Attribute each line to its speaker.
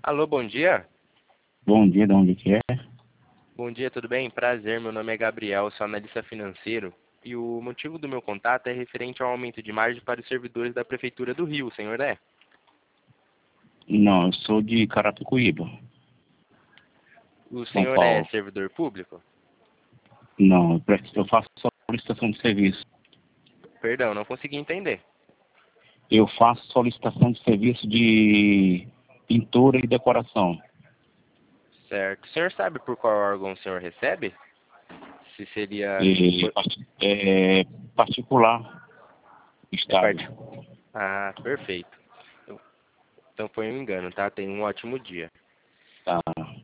Speaker 1: Alô, bom dia.
Speaker 2: Bom dia, de onde que é?
Speaker 1: Bom dia, tudo bem? Prazer, meu nome é Gabriel, sou analista financeiro. E o motivo do meu contato é referente ao aumento de margem para os servidores da Prefeitura do Rio, senhor é?
Speaker 2: Não, eu sou de Carapicuíba,
Speaker 1: O
Speaker 2: São
Speaker 1: senhor é
Speaker 2: Paulo.
Speaker 1: servidor público?
Speaker 2: Não, eu faço solicitação de serviço.
Speaker 1: Perdão, não consegui entender.
Speaker 2: Eu faço solicitação de serviço de pintura e decoração.
Speaker 1: Certo. O senhor sabe por qual órgão o senhor recebe? Se seria...
Speaker 2: É particular,
Speaker 1: É
Speaker 2: Estado.
Speaker 1: parte... Ah, perfeito. Então foi um engano, tá? Tenha um ótimo dia.
Speaker 2: Tá.